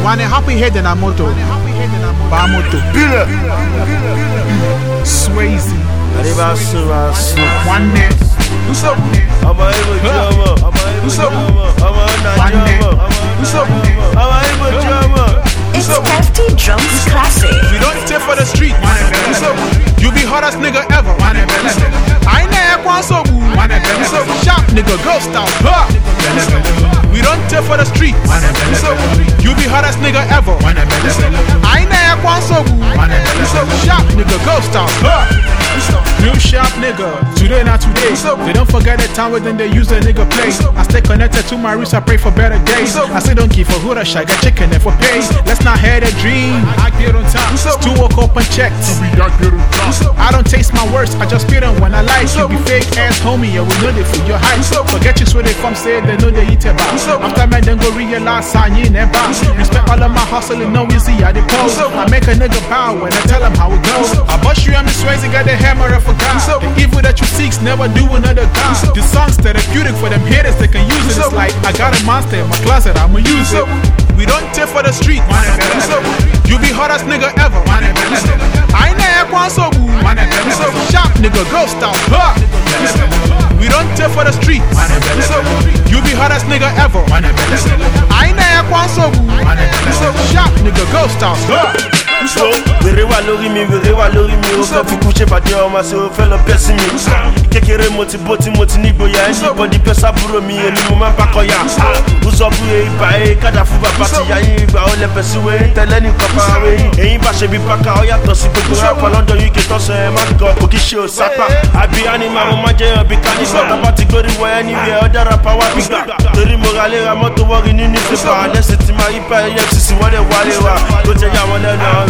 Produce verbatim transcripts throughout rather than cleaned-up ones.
One happy head and a moto. Bamoto. Swayze. One day. What's up? What's up? One day. What's up? It's Hefty Drums Classic. We don't take for the street. What's up? You be hottest nigga ever. I ain't never one so good. Sharp nigga, ghost out. We don't take for the street. You be hottest nigga ever. I ain't never one so good. Sharp nigga, ghost out. Real sharp nigga, today not today. They don't forget the time when they use the nigga play. I stay connected to my roots, I pray for better days. I say don't keep for who the shy, get chicken and for pay. Let's not hear the dream, I get on top. Still walk up and check. I don't taste my words, I just spit them when I like. You be fake ass homie, yeah, we know they for your hype. Forget you where they come, say they know they eat a bar. After man, then go realize I ain't never. Respect all of my hustling, no easy, I the pose. I make a nigga bow when I tell him how it goes. I bust you, I'm the Swayze, got the hammer and forgot. The evil that you seek, never do another god. The song's therapeutic for them haters, they can use it. It's like, I got a monster in my closet, I'ma use it. We don't take for the street. You be hottest nigga ever. I ain't never one so good. Sharp nigga, ghost out. We don't take for the street. You be hottest nigga ever. I ain't never one so good. Sharp nigga, ghost out. So, we rewa lori mi, we rewa lori mi. O fe fi couche pa di oma se o fe lo pesi mi. Kekere moti boti moti ni gboya. Anybody pesa buro mi, eni mo ma bako ya. Uzobu e ipa e, kada fu ba pati ya yi igba o le pesi we. Tele ni kopa we. Eyin ba se bi paka, o ya to si gbogbo rapa London U K to se e ma go. Ko ki se o sapa. Abi anima mo ma je obi kanisa. Taba ti gori wo anywhere, o dara pa wa bigba. Tori mo gale ra moto wori ni ni fepa. Lesi ti ma ipa e yeti si wale wale wa. Ko te ya wale na.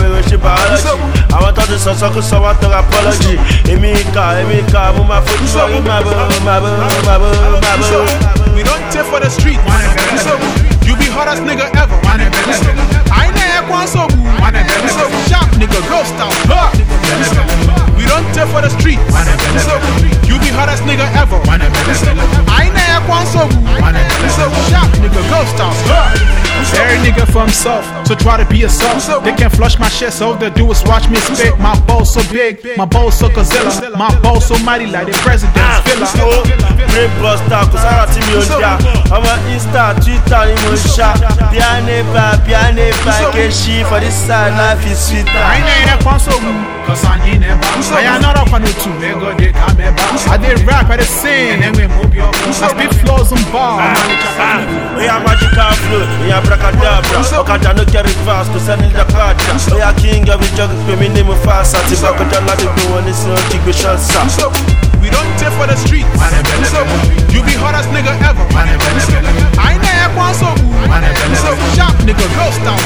I want all the songs so so want to apology. Emika, Emika, mama for you, mama, mama, mama, mama. We don't take for the street. You be hottest nigga ever. I ain't never one so good. Sharp nigga, ghost out. We don't take for the street. You be hottest nigga ever. I ain't never one so good. Sharp nigga, ghost out. Every nigga for himself, so try to be yourself. They can't flush my shit, so all they do is watch me spit. My balls so big, my balls so Godzilla. My balls so mighty like the president's villa. Brain buster, cause I got me on ya. I'm on Insta, Twitter, in my shop. Piane ba, piane ba, get shit for this side, life is sweet. I ain't never one so good, cause I ain't never. I am not up on the two, they go, they come back. I did rap, I did sing, and we move your I spit flows and bars. We are magical flow, we are bracadabra. Okada no carry fast, to send in the card. We are king of the jug, me name of fast. If I could allow the go on this, no kick with shots. We don't take for the street. You be hottest nigga ever. I ain't never one so good. Sharp nigga, ghost out.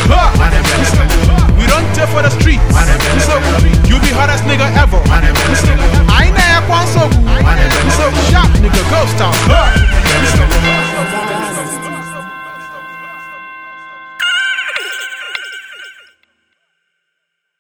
We don't take for the street. You be hottest nigga ever. I ain't never one so good. Sharp nigga, ghost out.